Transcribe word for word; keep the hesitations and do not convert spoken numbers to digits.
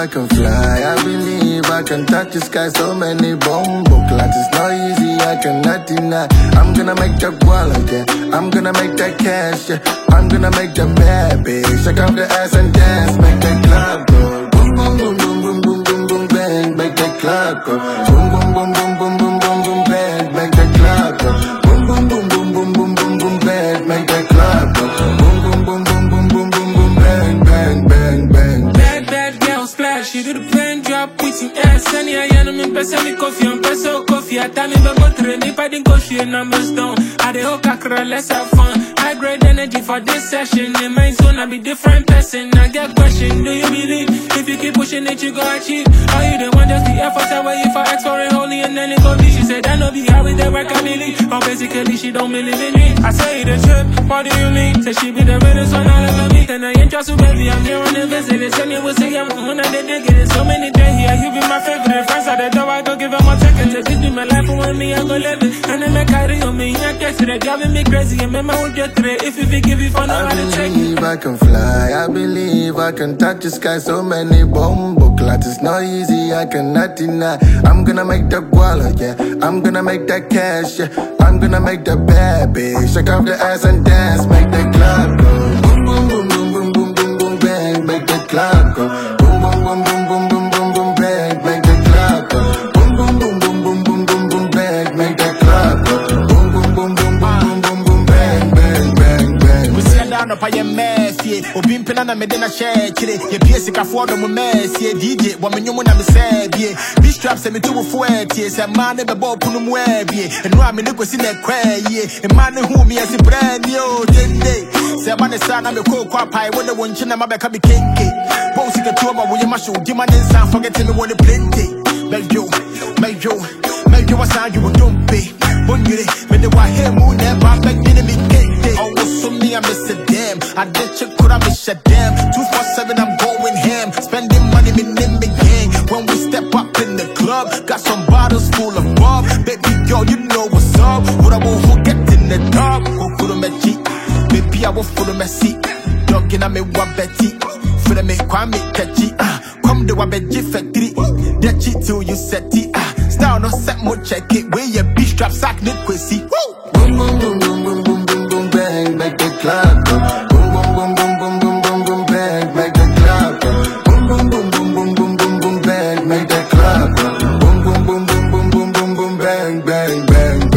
I can fly. I believe I can touch the sky. So many bombo clouds. It's not easy, I cannot deny. I'm gonna make that wall again. I'm gonna make that cash, yeah. I'm gonna make that bad bitch. Check out the ass and dance. Make that club go. Boom, boom, boom, boom, boom, boom, boom, boom, bang. Make that club go. Boom, boom, boom, boom, boom, boom, boom, boom, bang. Make that club go. Boom, boom, boom, boom, boom, boom, boom, boom, bang. Make that club go. Boom, boom, boom, boom, boom, boom, boom, boom, bang, bang, bang, bang. Bad, bad girl splash. She do the plain drop with some ass. Sunny, I am in person, me coffee, I'm peso coffee. I tell me, but go train if I didn't go shit numbers down. I the whole kakra, let's have fun. High grade energy for this session. In my zone, I be different person. I get question, do you believe? If you keep pushing it, you go achieve. Are you the one just the effort away for X for it holy and then it go be? She said, I know be how it they work, I believe. Or basically, she don't believe in me. I say the trip, what do you mean? Say she be the realest one I'll ever meet. And I ain't just a baby, I'm here on the visit. They say me will say I'm on the day, they get it. So many days here, you be my favorite. Friends at the door, I go give them a ticket. This be my life, and with me, I go live it. And then I carry on me, I get to that, driving me crazy. And remember, I would get to it. If you forgive me for not how to check. I believe I can fly, I believe I can touch the sky. So many bombo clouds, it's not easy, I cannot deny. I'm gonna make that wall, yeah. I'm gonna make that cash, yeah. I'm gonna make that bad bitch. Check out the ass and dance, make that club go. Boom, boom, boom, boom, boom, boom, boom, boom, bang, make that club go. Boom, boom, boom, boom, boom, boom, boom, boom, bang, make that club go. Boom, boom, boom, boom, boom, boom, boom, boom, bang, make that club go. Boom, boom, boom, boom, boom, boom, boom, boom, bang, bang, bang, bang. We sit down up on your mess, yeah. Or being pin on a medina share, chile. Your P S can afford them with mess, yeah. D J, what me you want to say, yeah. This trap send me to a fuet, yeah. Say, man, never bought Punum web, yeah. And now I'm in the question that cry, yeah. And man, who me as a brand new day. Say, man, the son, I'm a cold pie, what the one chin, I'm a back up, kinky. Both you can tour about with your muscle, demand and sound, forgetting me what the plenty. Make you, make you, make you a sound you don't be. When you when the white hair moon never back in me cake. Oh, so me, I miss a damn. I did check, could I miss a damn? Two four seven, I'm going ham. Spending money, me in the gang. When we step up in the club, got some bottles full of bub. Baby girl, you know what's up. What I won't forget in the dog. Who could have met you? Baby, I will follow my seat. Dog in a me one betty. For the me, Kwame catchy. Come to a veggie factory. That cheat till you set it. Style no set more check it. Where your bitch trap sack need quissy. Boom, boom, boom, boom, boom, boom, boom, boom, bang, make the club go. Boom, boom, boom, boom, boom, boom, boom, boom, bang, make the club go. Boom, boom, boom, boom, boom, boom, boom, boom, bang, make the club go. Boom, boom, boom, boom, boom, boom, boom, boom, bang, bang, bang.